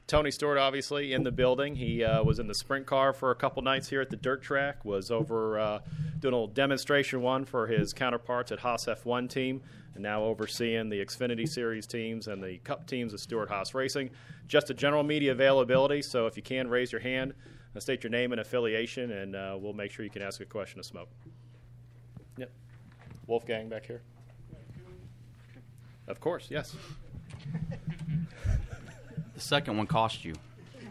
Tony Stewart, obviously, in the building. He was in the sprint car for a couple nights here at the dirt track, was over doing a little demonstration one for his counterparts at Haas F1 team, and now overseeing the Xfinity Series teams and the Cup teams of Stewart Haas Racing. Just a general media availability, so if you can, raise your hand, state your name and affiliation, and we'll make sure you can ask a question of Smoke. Yep. Wolfgang back here. Of course, yes. The second one cost you.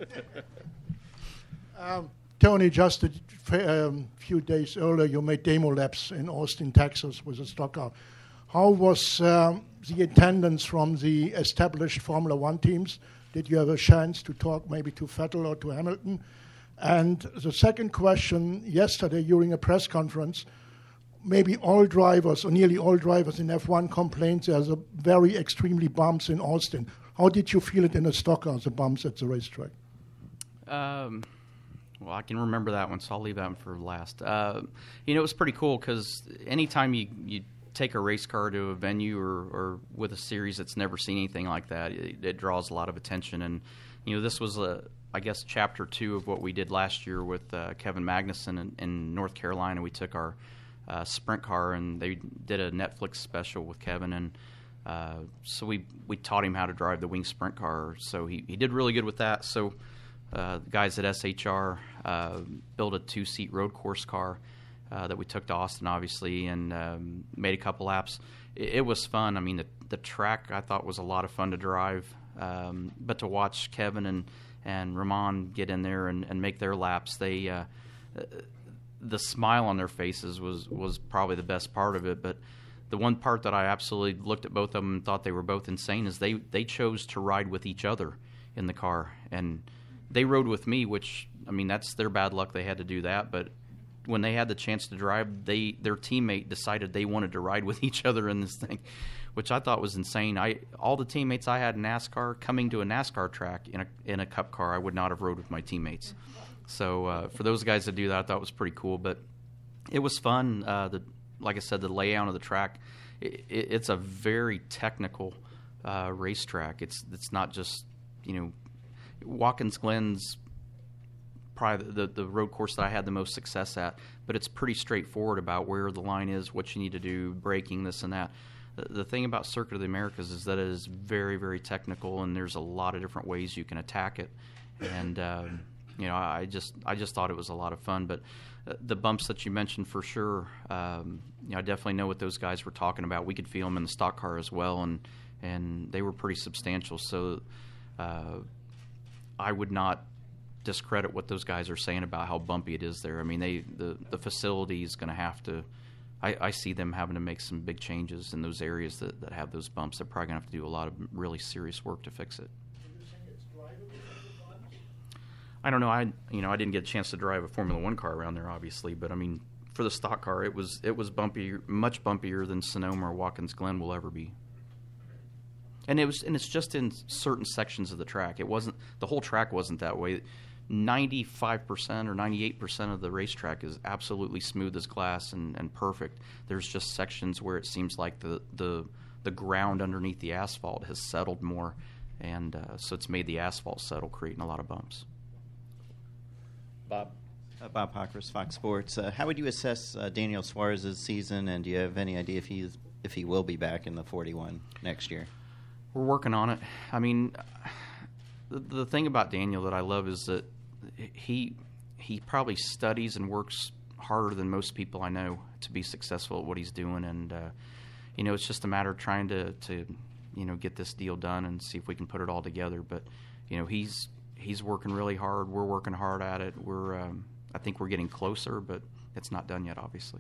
Tony, just a few days earlier, you made demo laps in Austin, Texas with a stock car. How was the attendance from the established Formula One teams? Did you have a chance to talk maybe to Vettel or to Hamilton? And the second question, yesterday during a press conference, maybe all drivers or nearly all drivers in F1 complained there's a very extremely bumps in Austin. How did you feel it in the stock car, the bumps at the racetrack? Well, I can remember that one, so I'll leave that one for last. It was pretty cool because anytime you take a race car to a venue or with a series that's never seen anything like that, it draws a lot of attention. And, this was, I guess, chapter 2 of what we did last year with Kevin Magnussen in North Carolina. We took our sprint car, and they did a Netflix special with Kevin, and so we taught him how to drive the wing sprint car. So he did really good with that. So the guys at SHR built a 2-seat road course car that we took to Austin, obviously, and made a couple laps. It was fun. I mean, the track I thought was a lot of fun to drive, but to watch Kevin and Ramon get in there and make their laps, the smile on their faces was probably the best part of it. But the one part that I absolutely looked at both of them and thought they were both insane is they chose to ride with each other in the car. And they rode with me, which, I mean, that's their bad luck. They had to do that. But when they had the chance to drive, their teammate decided they wanted to ride with each other in this thing, which I thought was insane. All the teammates I had in NASCAR, coming to a NASCAR track in a Cup car, I would not have rode with my teammates. So for those guys to do that, I thought was pretty cool. But it was fun. Like I said, the layout of the track, it's a very technical racetrack. It's not just, Watkins Glen's probably the road course that I had the most success at, but it's pretty straightforward about where the line is, what you need to do, braking, this and that. The thing about Circuit of the Americas is that it is very, very technical, and there's a lot of different ways you can attack it. And I just thought it was a lot of fun. But the bumps that you mentioned, for sure, I definitely know what those guys were talking about. We could feel them in the stock car as well, and they were pretty substantial. So I would not discredit what those guys are saying about how bumpy it is there. I mean, the facility is going to have to. I see them having to make some big changes in those areas that have those bumps. They're probably going to have to do a lot of really serious work to fix it. I don't know. I didn't get a chance to drive a Formula One car around there, obviously, but I mean, for the stock car, it was bumpy, much bumpier than Sonoma or Watkins Glen will ever be. And it's just in certain sections of the track. The whole track wasn't that way. 95% or 98% of the racetrack is absolutely smooth as glass and perfect. There's just sections where it seems like the ground underneath the asphalt has settled more, and so it's made the asphalt settle, creating a lot of bumps. Bob? Bob Pockris, Fox Sports. How would you assess Daniel Suarez's season, and do you have any idea if he will be back in the 41 next year? We're working on it. I mean, the thing about Daniel that I love is that he probably studies and works harder than most people I know to be successful at what he's doing, and it's just a matter of trying to get this deal done and see if we can put it all together. But he's working really hard. We're working hard at it. I think we're getting closer, but it's not done yet, obviously.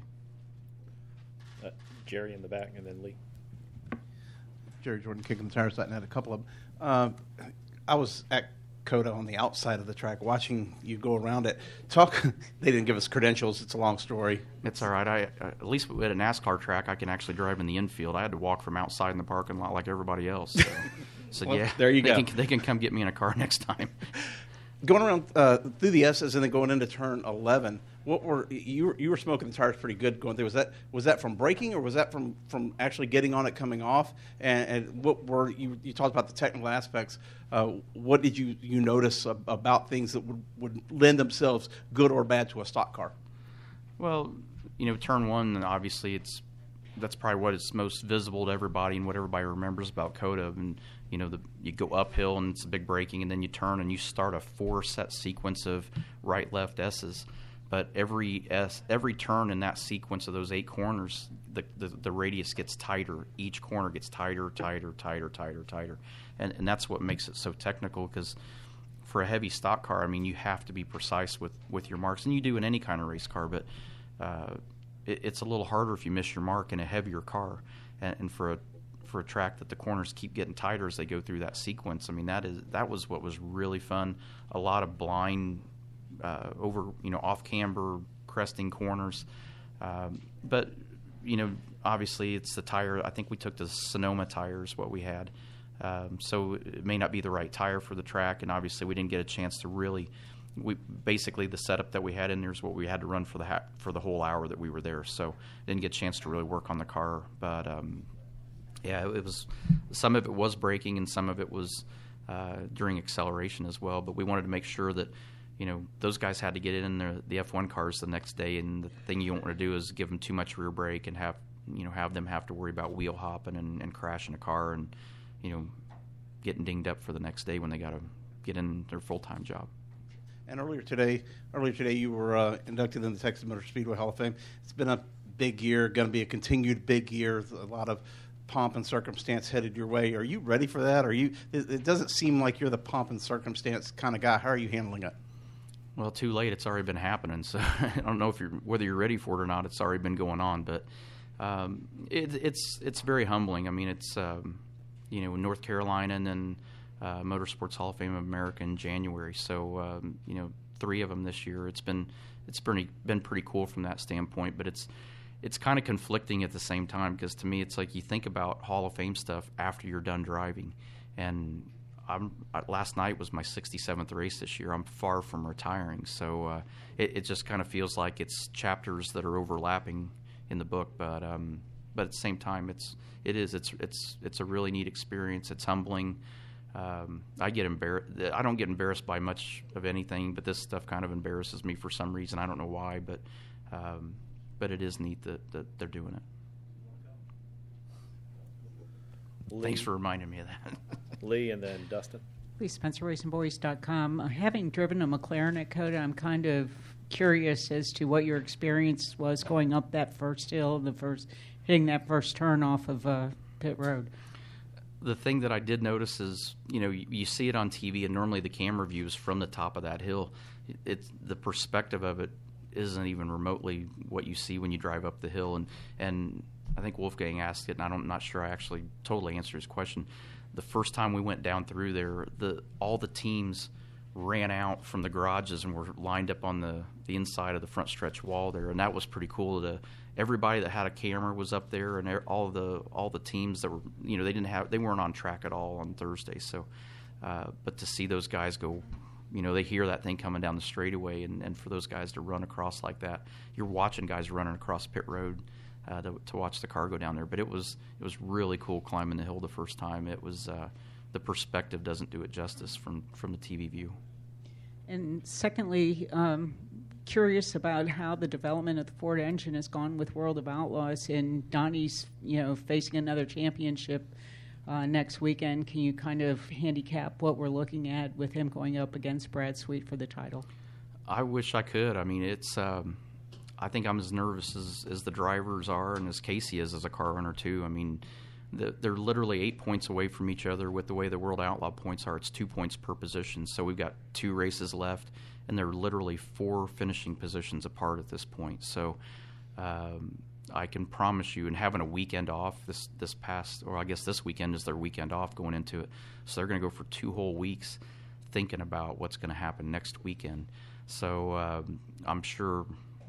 Jerry in the back, and then Lee. Jerry Jordan, Kicking the Tires. I had a couple of them. I was at COTA on the outside of the track watching you go around it. They didn't give us credentials. It's a long story. It's all right. At least at a NASCAR track, I can actually drive in the infield. I had to walk from outside in the parking lot like everybody else. So well, yeah, there you go. They can come get me in a car next time. Going around through the S's and then going into turn 11, What were you were smoking the tires pretty good going through? Was that from braking, or was that from actually getting on it coming off? And what were you talked about the technical aspects? What did you notice about things that would lend themselves, good or bad, to a stock car? Well, turn one, obviously that's probably what is most visible to everybody and what everybody remembers about COTA. And you go uphill and it's a big braking, and then you turn and you start a 4-set sequence of right, left S's. But every turn in that sequence of those 8 corners, the radius gets tighter. Each corner gets tighter, tighter, tighter, tighter, tighter, and that's what makes it so technical. Because for a heavy stock car, I mean, you have to be precise with your marks, and you do in any kind of race car. But it's a little harder if you miss your mark in a heavier car, and for a track that the corners keep getting tighter as they go through that sequence. I mean, that was what was really fun. A lot of blind over off camber cresting corners, but obviously it's the tire. I think we took the Sonoma tires, what we had, so it may not be the right tire for the track, and obviously we didn't get a chance to really. Basically the setup that we had in there is what we had to run for the whole hour that we were there, so didn't get a chance to really work on the car. But yeah, it was, some of it was braking and some of it was during acceleration as well. But we wanted to make sure that those guys had to get in the F1 cars the next day, and the thing you don't want to do is give them too much rear brake and have them have to worry about wheel hopping and crashing a car and getting dinged up for the next day when they got to get in their full-time job. And earlier today, you were inducted in the Texas Motor Speedway Hall of Fame. It's been a big year, going to be a continued big year. A lot of pomp and circumstance headed your way. Are you ready for that? It doesn't seem like you're the pomp and circumstance kind of guy. How are you handling it? Well, too late. It's already been happening. So I don't know whether you're ready for it or not. It's already been going on, but it's very humbling. I mean, it's North Carolina and then Motorsports Hall of Fame of America in January. So 3 of them this year. It's been pretty cool from that standpoint. But it's kind of conflicting at the same time, because to me it's like you think about Hall of Fame stuff after you're done driving, and last night was my 67th race this year. I'm far from retiring, so it just kind of feels like it's chapters that are overlapping in the book. But at the same time, it's a really neat experience. It's humbling. I get embarrassed. I don't get embarrassed by much of anything, but this stuff kind of embarrasses me for some reason. I don't know why, but it is neat that they're doing it. Lee. Thanks for reminding me of that. Lee, and then Dustin. Lee Spencer, RacingBoys.com. Having driven a McLaren at COTA, I'm kind of curious as to what your experience was going up that first hill, hitting that first turn off of pit road. The thing that I did notice is, you see it on TV, and normally the camera view is from the top of that hill. It's the perspective of it isn't even remotely what you see when you drive up the hill. And I think Wolfgang asked it, and I'm not sure I actually totally answered his question. The first time we went down through there, all the teams ran out from the garages and were lined up on the inside of the front stretch wall there, and that was pretty cool. Everybody that had a camera was up there, and all the teams that were, they weren't on track at all on Thursday. So, but to see those guys go, they hear that thing coming down the straightaway, and for those guys to run across like that, you're watching guys running across pit road to watch the car go down there. But it was really cool climbing the hill the first time. It was the perspective doesn't do it justice from the TV view. And secondly, curious about how the development of the Ford engine has gone with World of Outlaws, and Donnie's facing another championship next weekend. Can you kind of handicap what we're looking at with him going up against Brad Sweet for the title? I wish I could. I mean, it's I think I'm as nervous as the drivers are, and as Casey is as a car owner too. I mean, they're literally 8 points away from each other. With the way the World Outlaw points are, it's 2 points per position. So we've got 2 races left, and they're literally 4 finishing positions apart at this point. So I can promise you, and having a weekend off this weekend is their weekend off going into it. So they're going to go for 2 whole weeks thinking about what's going to happen next weekend. So I'm sure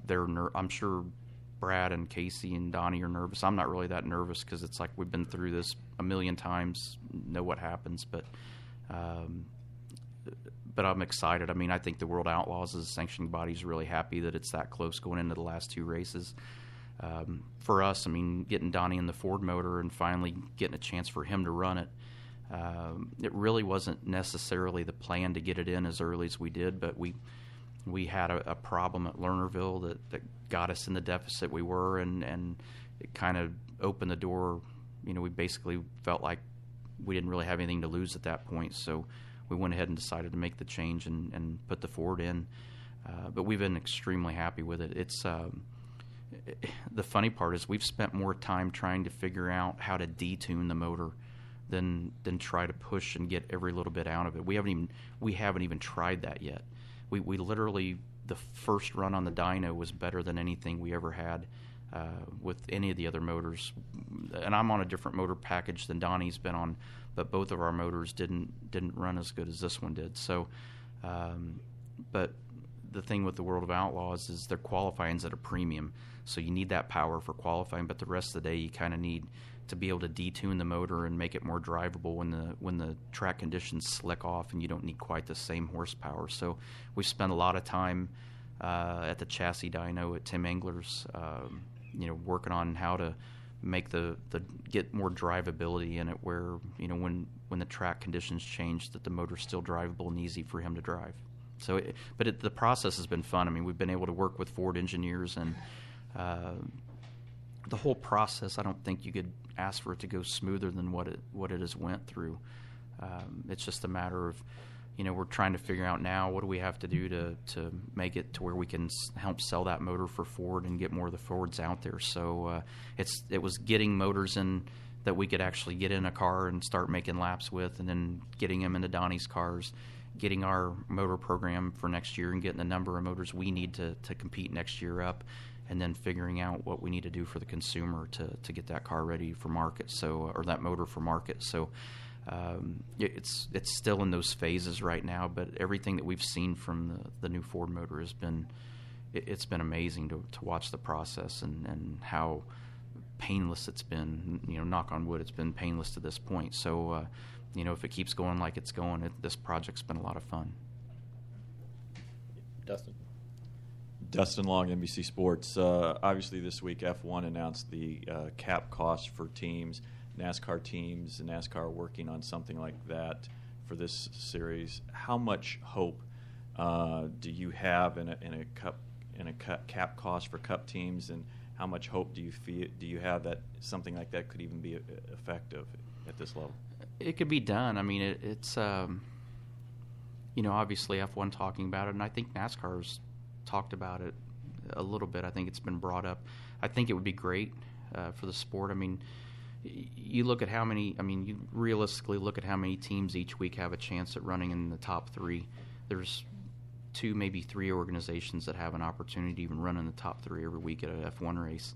Brad and Casey and Donnie are nervous. I'm not really that nervous because it's like we've been through this a million times, know what happens. But but I'm excited. I mean, I think the World Outlaws as a sanctioning body is really happy that it's that close going into the last 2 races. For us, I mean, getting Donnie in the Ford motor and finally getting a chance for him to run it, it really wasn't necessarily the plan to get it in as early as we did, but we had a problem at Lernerville that got us in the deficit we were, and it kind of opened the door. You know, we basically felt like we didn't really have anything to lose at that point, so we went ahead and decided to make the change and put the Ford in. But we've been extremely happy with it. It's the funny part is we've spent more time trying to figure out how to detune the motor than try to push and get every little bit out of it. We haven't even tried that yet. We literally, the first run on the dyno was better than anything we ever had with any of the other motors. And I'm on a different motor package than Donnie's been on, but both of our motors didn't run as good as this one did. So, but the thing with the World of Outlaws is their qualifying's at a premium, so you need that power for qualifying, but the rest of the day you kind of need to be able to detune the motor and make it more drivable when the track conditions slick off and you don't need quite the same horsepower. So we spent a lot of time at the chassis dyno at Tim Engler's, working on how to make get more drivability in it, where when the track conditions change, that the motor's still drivable and easy for him to drive. So, the process has been fun. I mean, we've been able to work with Ford engineers, and the whole process, I don't think you could ask for it to go smoother than what it has went through. It's just a matter of, we're trying to figure out now what do we have to do to make it to where we can help sell that motor for Ford and get more of the Fords out there. So it was getting motors in that we could actually get in a car and start making laps with, and then getting them into Donnie's cars, getting our motor program for next year and getting the number of motors we need to compete next year up, and then figuring out what we need to do for the consumer to get that car ready for market, or that motor for market. So it's still in those phases right now, but everything that we've seen from the new Ford motor has been amazing to watch the process and how painless it's been. Knock on wood, it's been painless to this point. So if it keeps going like it's going, this project's been a lot of fun. Dustin Long, NBC Sports. Obviously, this week F1 announced the cap cost for teams, NASCAR teams, and NASCAR working on something like that for this series. How much hope do you have in a cap cost for Cup teams, and how much hope do you have that something like that could even be effective at this level? It could be done. I mean, it's obviously F1 talking about it, and I think NASCAR's talked about it a little bit. I think it's been brought up. I think it would be great for the sport. I mean, you realistically look at how many teams each week have a chance at running in the top 3. There's 2, maybe 3 organizations that have an opportunity to even run in the top 3 every week at an F1 race.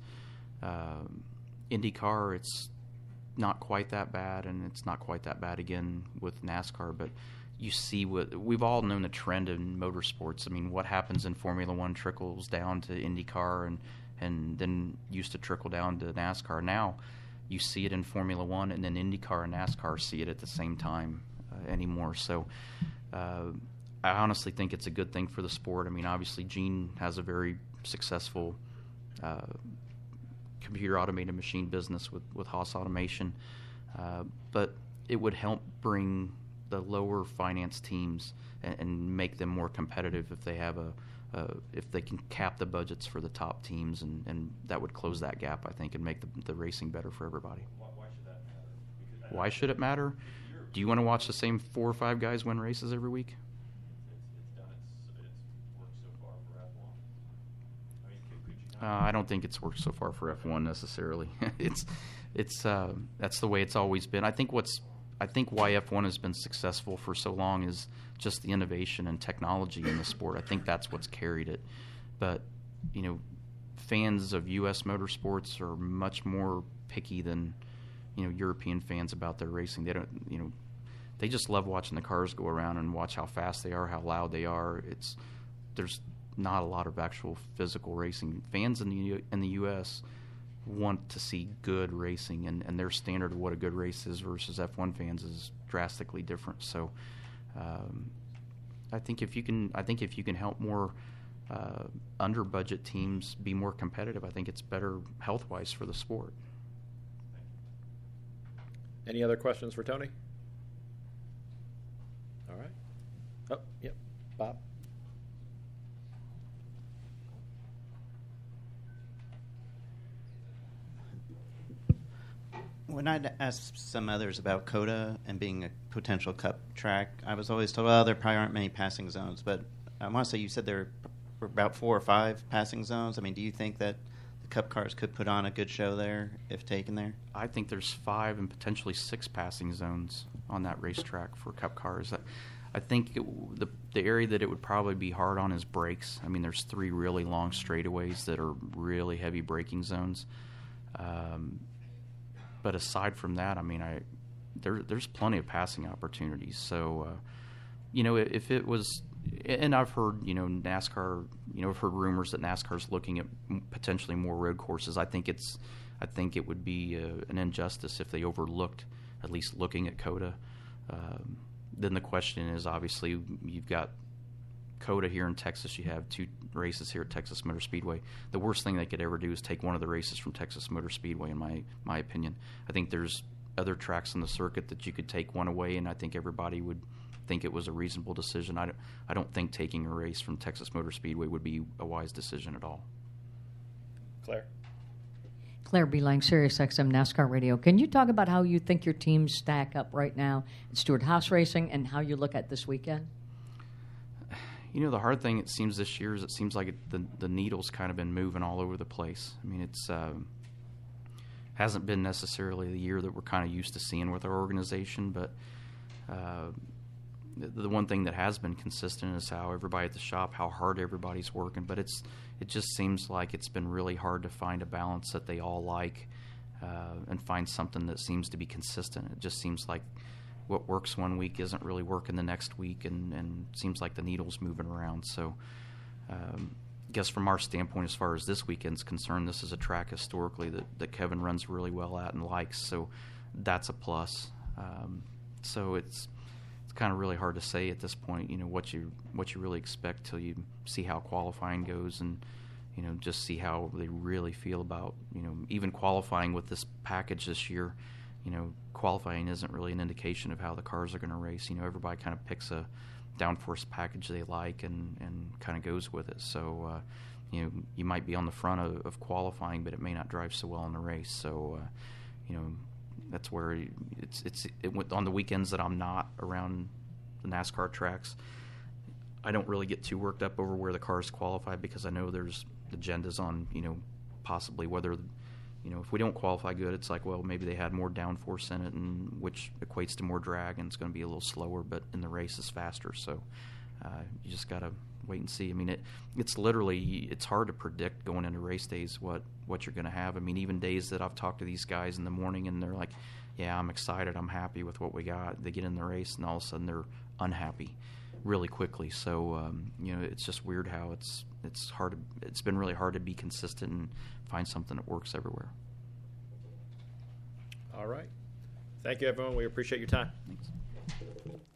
IndyCar, it's not quite that bad, and it's not quite that bad again with NASCAR, but you see we've all known the trend in motorsports. I mean, what happens in Formula One trickles down to IndyCar and then used to trickle down to NASCAR. Now you see it in Formula One, and then IndyCar and NASCAR see it at the same time anymore. So I honestly think it's a good thing for the sport. I mean, obviously Gene has a very successful computer automated machine business with Haas Automation, but it would help bring the lower finance teams and make them more competitive if they have if they can cap the budgets for the top teams, and that would close that gap, I think, and make the racing better for everybody. Why should that matter? Why should it matter? Do you want to watch the same 4 or 5 guys win races every week? It's worked so far for F1. I mean, could you not? I don't think it's worked so far for F1 necessarily. it's that's the way it's always been. I think why F1 has been successful for so long is just the innovation and technology in the sport. I think that's what's carried it. But, fans of U.S. motorsports are much more picky than, European fans about their racing. They don't, they just love watching the cars go around and watch how fast they are, how loud they are. There's not a lot of actual physical racing. Fans in the U.S. want to see good racing, and their standard of what a good race is versus F1 fans is drastically different. So I think if you can help more under budget teams be more competitive, I think it's better health wise for the sport. Any other questions for Tony? All right. Oh, yep. Bob. When I'd asked some others about COTA and being a potential Cup track, I was always told, well, there probably aren't many passing zones. But I want to say you said there were about 4 or 5 passing zones. I mean, do you think that the Cup cars could put on a good show there if taken there? I think there's 5 and potentially 6 passing zones on that racetrack for Cup cars. I think the area that it would probably be hard on is brakes. I mean, there's 3 really long straightaways that are really heavy braking zones. But aside from that, I mean, there's plenty of passing opportunities. So, if it was, and I've heard, NASCAR, I've heard rumors that NASCAR's looking at potentially more road courses. I think it would be an injustice if they overlooked at least looking at COTA. Then the question is, obviously, you've got COTA here in Texas. You have 2 races here at Texas Motor Speedway. The worst thing they could ever do is take one of the races from Texas Motor Speedway, in my opinion. I think there's other tracks on the circuit that you could take one away, and I think everybody would think it was a reasonable decision. I don't think taking a race from Texas Motor Speedway would be a wise decision at all. Claire. Claire Beeline, Sirius XM NASCAR Radio. Can you talk about how you think your teams stack up right now at Stewart-Haas Racing and how you look at this weekend? The hard thing, it seems, this year is it seems like the needle's kind of been moving all over the place. I mean, it's hasn't been necessarily the year that we're kind of used to seeing with our organization, but the one thing that has been consistent is how everybody at the shop, how hard everybody's working. But it just seems like it's been really hard to find a balance that they all like and find something that seems to be consistent. It just seems like what works one week isn't really working the next week, and seems like the needle's moving around. So I guess from our standpoint, as far as this weekend's concerned, this is a track historically that Kevin runs really well at and likes, so that's a plus. So it's kind of really hard to say at this point, what you really expect till you see how qualifying goes, and just see how they really feel about even qualifying with this package this year. Qualifying isn't really an indication of how the cars are going to race. Everybody kind of picks a downforce package they like and kind of goes with it. So, you might be on the front of qualifying, but it may not drive so well in the race. So, that's where on the weekends that I'm not around the NASCAR tracks, I don't really get too worked up over where the cars qualify, because I know there's agendas on, possibly whether if we don't qualify good, it's like, well, maybe they had more downforce in it, and which equates to more drag, and it's going to be a little slower, but in the race is faster. So you just got to wait and see. I mean, it's hard to predict going into race days what you're going to have. I mean, even days that I've talked to these guys in the morning, and they're like, yeah, I'm excited, I'm happy with what we got. They get in the race, and all of a sudden they're unhappy really quickly. So it's just weird how it's hard. It's been really hard to be consistent and find something that works everywhere. All right. Thank you, everyone. We appreciate your time. Thanks.